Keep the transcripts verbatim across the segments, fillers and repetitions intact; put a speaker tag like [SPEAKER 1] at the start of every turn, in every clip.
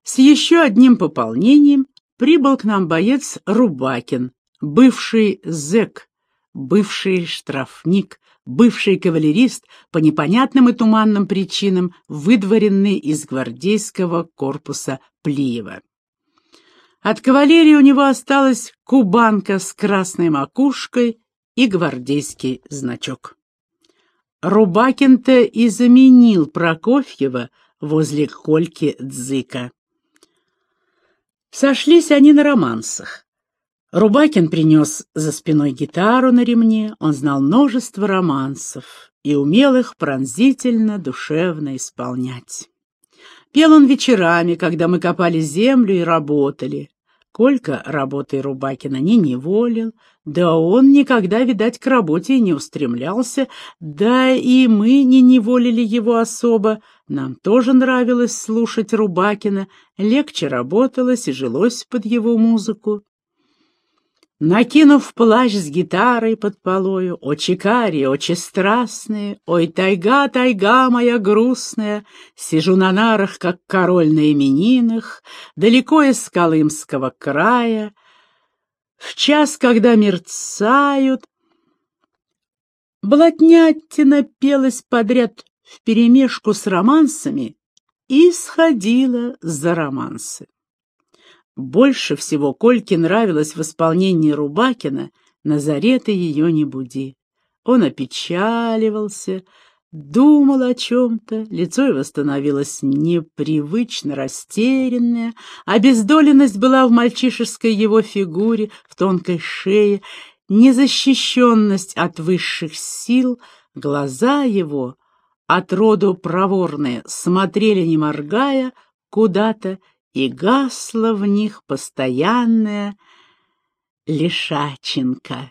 [SPEAKER 1] С еще одним пополнением прибыл к нам боец Рубакин, бывший зэк, бывший штрафник, бывший кавалерист, по непонятным и туманным причинам выдворенный из гвардейского корпуса Плиева. От кавалерии у него осталась кубанка с красной макушкой и гвардейский значок. Рубакин-то и заменил Прокофьева возле Кольки Дзыка. Сошлись они на романсах. Рубакин принес за спиной гитару на ремне, он знал множество романсов и умел их пронзительно, душевно исполнять. Пел он вечерами, когда мы копали землю и работали. Колька работой Рубакина не неволил, да он никогда, видать, к работе и не устремлялся, да и мы не неволили его особо. Нам тоже нравилось слушать Рубакина, легче работалось и жилось под его музыку. Накинув плащ с гитарой под полою, о чекари, очи страстные, ой, тайга, тайга моя грустная, сижу на нарах, как король на именинах, далеко из Колымского края, в час, когда мерцают. Блатнятина пелась подряд вперемешку с романсами и сходила за романсы. Больше всего Кольке нравилось в исполнении Рубакина «Назарета ее не буди». Он опечаливался, думал о чем-то, лицо его становилось непривычно растерянное, обездоленность была в мальчишеской его фигуре, в тонкой шее, незащищенность от высших сил, глаза его, отроду проворные, смотрели, не моргая, куда-то, и гасла в них постоянная лишаченка.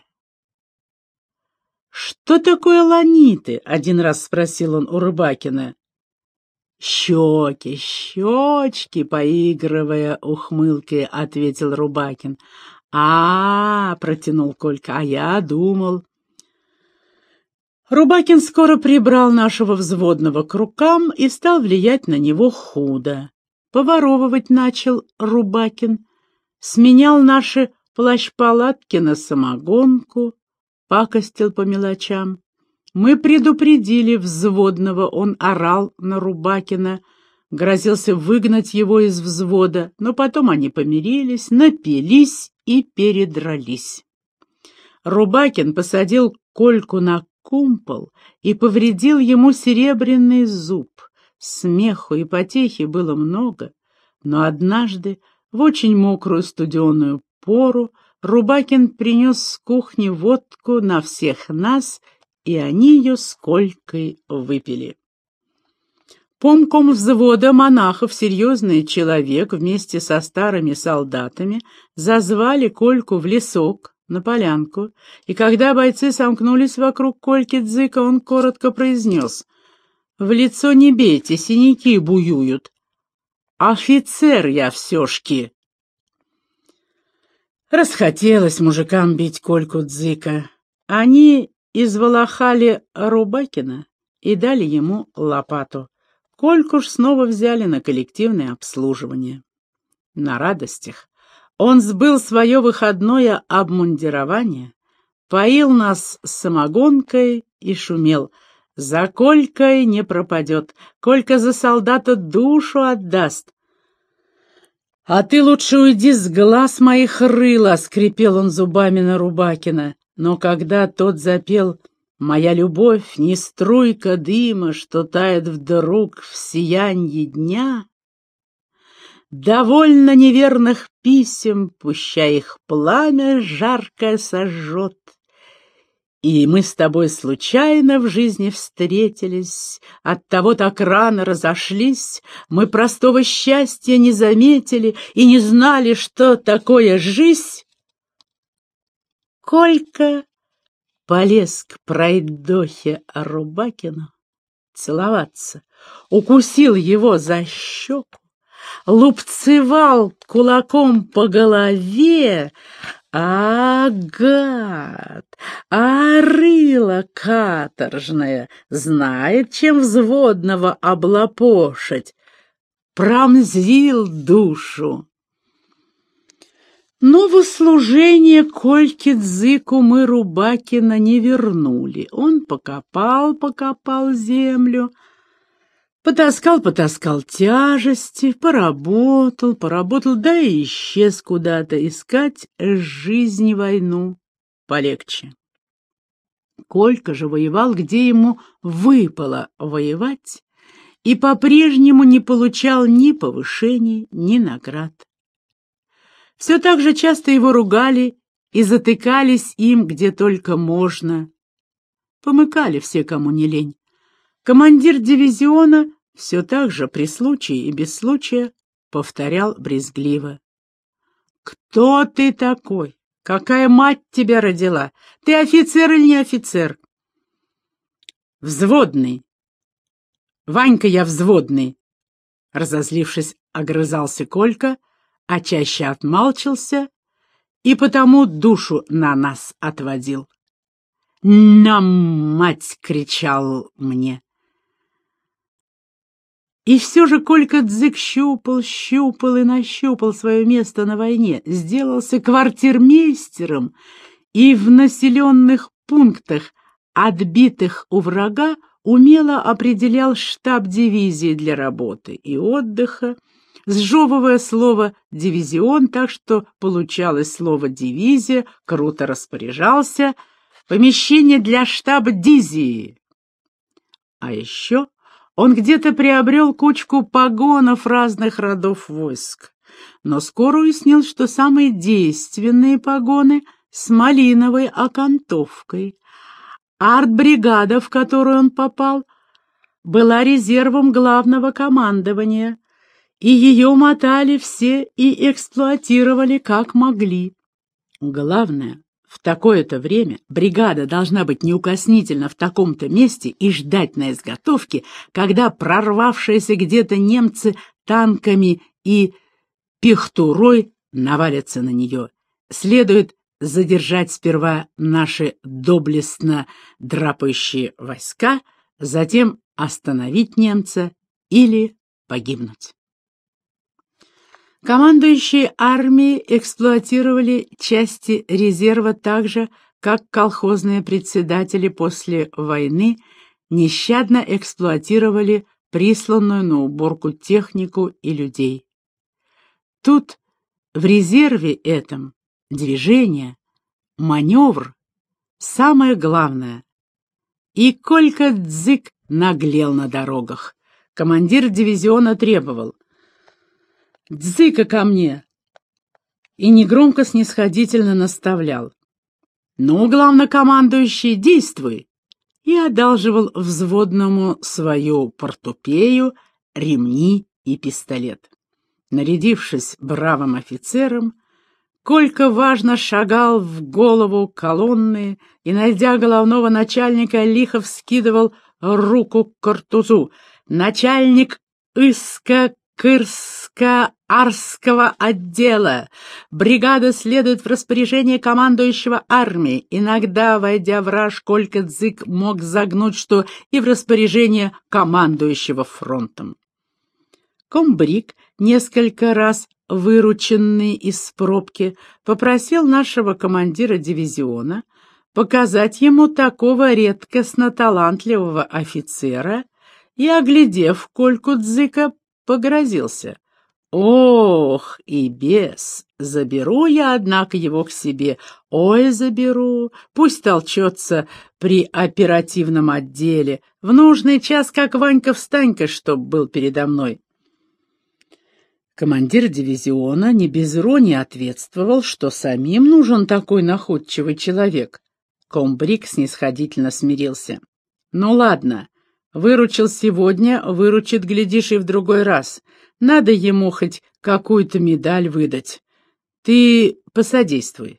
[SPEAKER 1] «Что такое ланиты?» — один раз спросил он у Рубакина. «Щеки, щечки», — поигрывая ухмылкой, ответил Рубакин. «А-а-а», — протянул Колька, — «а я думал». Рубакин скоро прибрал нашего взводного к рукам и стал влиять на него худо. Поворовывать начал Рубакин, сменял наши плащ-палатки на самогонку, пакостил по мелочам. Мы предупредили взводного, он орал на Рубакина, грозился выгнать его из взвода, но потом они помирились, напились и передрались. Рубакин посадил Кольку на кумпол и повредил ему серебряный зуб. Смеху и потехи было много, но однажды, в очень мокрую студеную пору, Рубакин принес с кухни водку на всех нас, и они ее с Колькой выпили. Помком взвода монахов, серьезный человек, вместе со старыми солдатами, зазвали Кольку в лесок, на полянку, и когда бойцы сомкнулись вокруг Кольки Дзыка, он коротко произнес: «В лицо не бейте, синяки буюют. Офицер я все-шки». Расхотелось мужикам бить Кольку Дзыка. Они изволохали Рубакина и дали ему лопату. Кольку ж снова взяли на коллективное обслуживание. На радостях он сбыл свое выходное обмундирование, поил нас самогонкой и шумел: «За Колькой не пропадет, Колька за солдата душу отдаст». «А ты лучше уйди с глаз моих рыла», — скрипел он зубами на Рубакина. Но когда тот запел: «Моя любовь не струйка дыма, что тает вдруг в сиянье дня», довольно неверных писем, пущай их пламя жаркое сожжет. И мы с тобой случайно в жизни встретились, оттого так рано разошлись, мы простого счастья не заметили и не знали, что такое жизнь. Колька полез к пройдохе Рубакину целоваться, укусил его за щеку, лупцевал кулаком по голове. А, гад! А, рыло каторжное! Знает, чем взводного облапошить. пронзил душу. Но в услужение Кольке-Дзыку мы Рубакина не вернули. Он покопал, покопал землю, потаскал-потаскал тяжести, поработал, поработал, да и исчез куда-то искать жизни войну полегче. Колька же воевал, где ему выпало воевать, и по-прежнему не получал ни повышений, ни наград. Все так же часто его ругали и затыкались им, где только можно. Помыкали все, кому не лень. Командир дивизиона все так же при случае и без случая повторял брезгливо: «Кто ты такой? Какая мать тебя родила? Ты офицер или не офицер?» «Взводный. Ванька, я взводный», — разозлившись, огрызался Колька, а чаще отмалчился и потому душу на нас отводил. «На мать!» — кричал мне. И все же Колька-Дзык щупал, щупал и нащупал свое место на войне, сделался квартирмейстером и в населенных пунктах, отбитых у врага, умело определял штаб дивизии для работы и отдыха, сжевывая слово «дивизион», так что получалось слово «дивизия», круто распоряжался: «Помещение для штаба дивизии». А еще он где-то приобрел кучку погонов разных родов войск, но скоро уяснил, что самые действенные погоны с малиновой окантовкой. Артбригада, в которую он попал, была резервом главного командования, и ее мотали все и эксплуатировали как могли. Главное, в такое-то время бригада должна быть неукоснительно в таком-то месте и ждать на изготовке, когда прорвавшиеся где-то немцы танками и пехтурой навалятся на нее. Следует задержать сперва наши доблестно драпающие войска, затем остановить немца или погибнуть. Командующие армией эксплуатировали части резерва так же, как колхозные председатели после войны нещадно эксплуатировали присланную на уборку технику и людей. Тут, в резерве этом, движение, маневр — самое главное. И Колька-Дзык наглел на дорогах. Командир дивизиона требовал: «Дзыка ко мне!» и негромко снисходительно наставлял: «Ну, главнокомандующий, действуй!» и одалживал взводному свою портупею, ремни и пистолет. Нарядившись бравым офицером, Колька важно шагал в голову колонны и, найдя головного начальника, лихо вскидывал руку к картузу. «Начальник Иска Кырска-Арского отдела. Бригада следует в распоряжение командующего армией». Иногда, войдя в раж, Колька-Дзык мог загнуть, что и в распоряжение командующего фронтом. Комбриг, несколько раз вырученный из пробки, попросил нашего командира дивизиона показать ему такого редкостно талантливого офицера и, оглядев Кольку-Дзыка, погрозился: «Ох, и бес! Заберу я, однако, его к себе. Ой, заберу! Пусть толчется при оперативном отделе. В нужный час, как Ванька-встанька, чтоб был передо мной». Командир дивизиона не без иронии ответствовал, что самим нужен такой находчивый человек. Комбриг снисходительно смирился: «Ну ладно, выручил сегодня, выручит, глядишь, и в другой раз. Надо ему хоть какую-то медаль выдать. Ты посодействуй».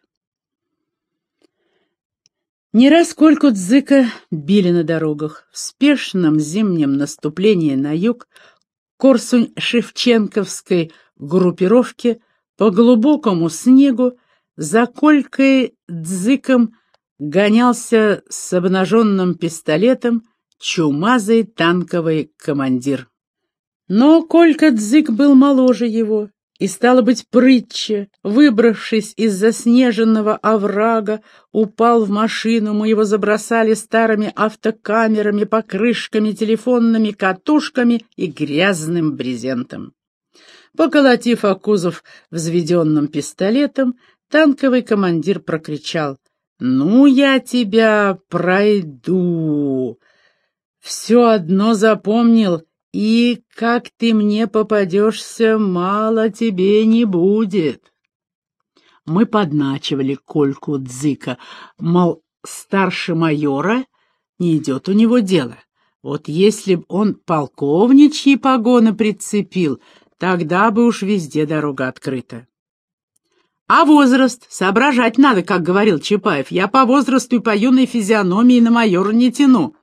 [SPEAKER 1] Не раз Кольку-Дзыка били на дорогах. В спешном зимнем наступлении на юг Корсунь-Шевченковской группировки по глубокому снегу за Колькой-Дзыком гонялся с обнаженным пистолетом чумазый танковый командир. Но Колька-Дзык был моложе его, и, стало быть, прытче, выбравшись из заснеженного оврага, упал в машину, мы его забросали старыми автокамерами, покрышками, телефонными катушками и грязным брезентом. Поколотив о кузов взведенным пистолетом, танковый командир прокричал: «Ну, я тебя пройду! Все одно запомнил, и как ты мне попадешься, мало тебе не будет». Мы подначивали Кольку-Дзыка, мол, старше майора не идет у него дело. Вот если б он полковничьи погоны прицепил, тогда бы уж везде дорога открыта. А возраст? Соображать надо, как говорил Чапаев. Я по возрасту и по юной физиономии на майора не тяну.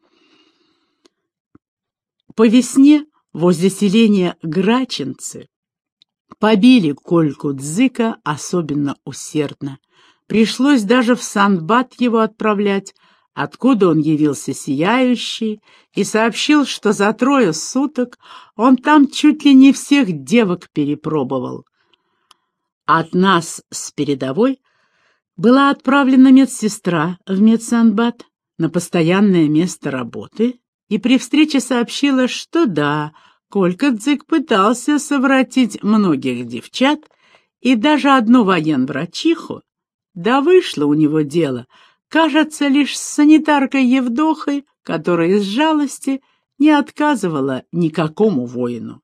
[SPEAKER 1] По весне возле селения Грачинцы побили Кольку-Дзыка особенно усердно. Пришлось даже в Санбат его отправлять, откуда он явился сияющий и сообщил, что за трое суток он там чуть ли не всех девок перепробовал. От нас с передовой была отправлена медсестра в медсанбат на постоянное место работы и при встрече сообщила, что да, Колька-Дзык пытался совратить многих девчат и даже одну военврачиху, да вышло у него дело, кажется, лишь с санитаркой Евдохой, которая из жалости не отказывала никакому воину.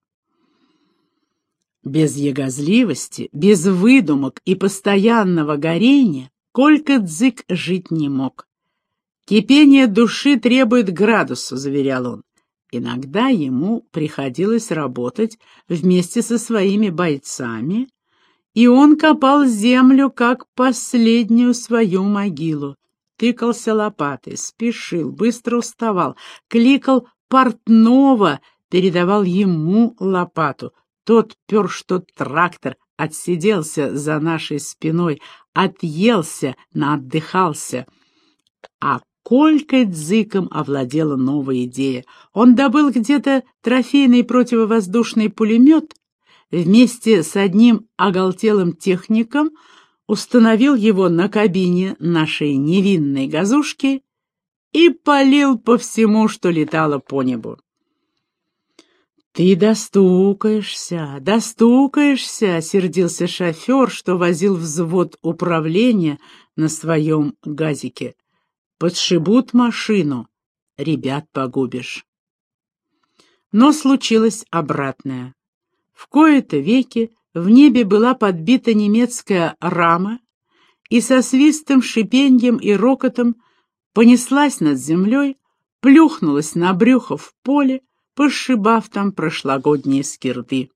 [SPEAKER 1] Без ягозливости, без выдумок и постоянного горения Колька-Дзык жить не мог. «Кипение души требует градуса», — заверял он. Иногда ему приходилось работать вместе со своими бойцами, и он копал землю, как последнюю свою могилу. Тыкался лопатой, спешил, быстро уставал, кликал портного, передавал ему лопату. Тот пер, что трактор, отсиделся за нашей спиной, отъелся, наотдыхался. А Колькой-Дзыком овладела новая идея. Он добыл где-то трофейный противовоздушный пулемет, вместе с одним оголтелым техником установил его на кабине нашей невинной газушки и палил по всему, что летало по небу. «Ты достукаешься, достукаешься», — сердился шофер, что возил взвод управления на своем газике. «Подшибут машину, ребят погубишь». Но случилось обратное. В кои-то веки в небе была подбита немецкая рама и со свистом, шипеньем и рокотом понеслась над землей, плюхнулась на брюхо в поле, пошибав там прошлогодние скирды.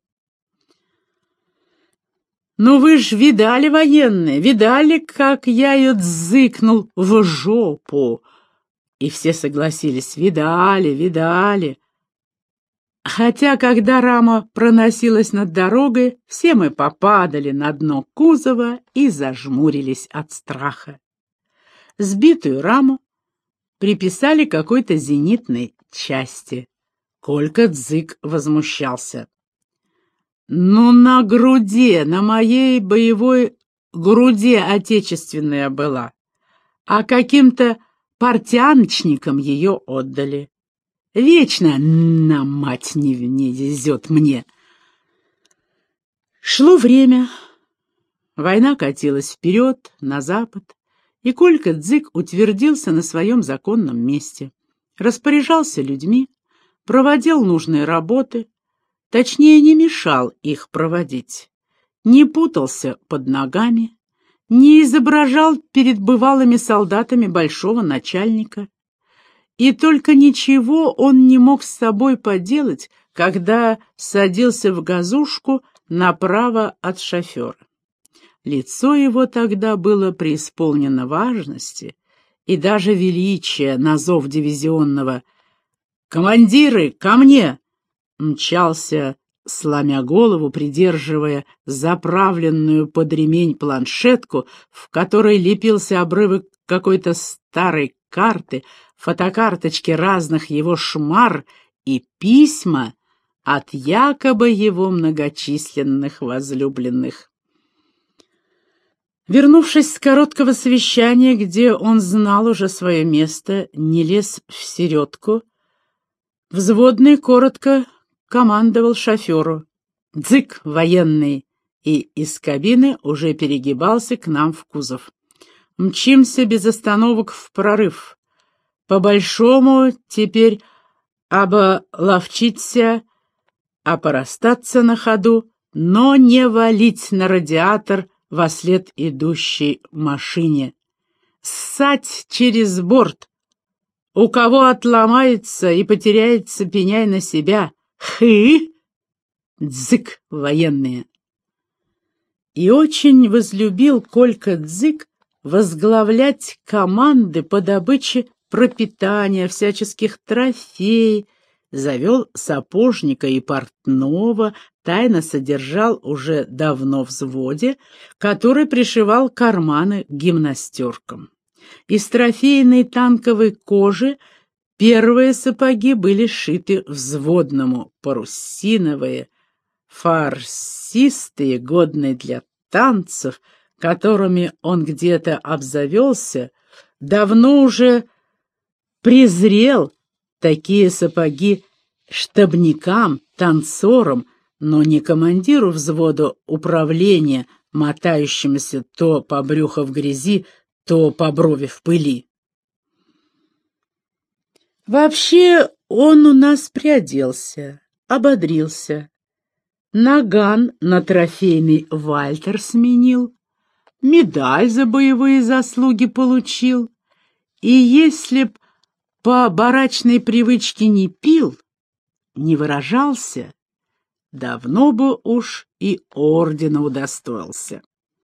[SPEAKER 1] «Ну вы ж видали, военные, видали, как я ее дзыкнул в жопу?» И все согласились: видали, видали. Хотя, когда рама проносилась над дорогой, все мы попадали на дно кузова и зажмурились от страха. Сбитую раму приписали какой-то зенитной части. Колька-Дзык возмущался. «Ну, на груди, на моей боевой груди отечественная была, а каким-то портяночникам ее отдали. Вечно на мать не, не везет мне». Шло время, война катилась вперед, на запад, и Колька-Дзык утвердился на своем законном месте, распоряжался людьми, проводил нужные работы, точнее, не мешал их проводить, не путался под ногами, не изображал перед бывалыми солдатами большого начальника. И только ничего он не мог с собой поделать, когда садился в газушку направо от шофера. Лицо его тогда было преисполнено важности и даже величия на зов дивизионного «Командиры, ко мне!» мчался, сломя голову, придерживая заправленную под ремень планшетку, в которой лепился обрывок какой-то старой карты, фотокарточки разных его шмар и письма, от якобы его многочисленных возлюбленных. Вернувшись с короткого совещания, где он знал уже свое место, не лез в середку, взводный коротко командовал шоферу: «Дзык, военный!» и из кабины уже перегибался к нам в кузов. «Мчимся без остановок в прорыв. По-большому теперь обловчиться, а порастаться на ходу, но не валить на радиатор вослед идущей машине. Ссать через борт. У кого отломается и потеряется, пеняй на себя. Хы! Дзык, военные!» И очень возлюбил Колька Дзык возглавлять команды по добыче пропитания, всяческих трофеев, завел сапожника и портного, тайно содержал уже давно в взводе, который пришивал карманы к гимнастеркам. Из трофейной танковой кожи первые сапоги были сшиты взводному, парусиновые, фарсистые, годные для танцев, которыми он где-то обзавелся, давно уже презрел такие сапоги штабникам, танцорам, но не командиру взвода управления, мотающемуся то по брюхо в грязи, то по брови в пыли. Вообще он у нас приоделся, ободрился. Наган на трофейный Вальтер сменил, медаль за боевые заслуги получил, и если б по барачной привычке не пил, не выражался, давно бы уж и ордена удостоился.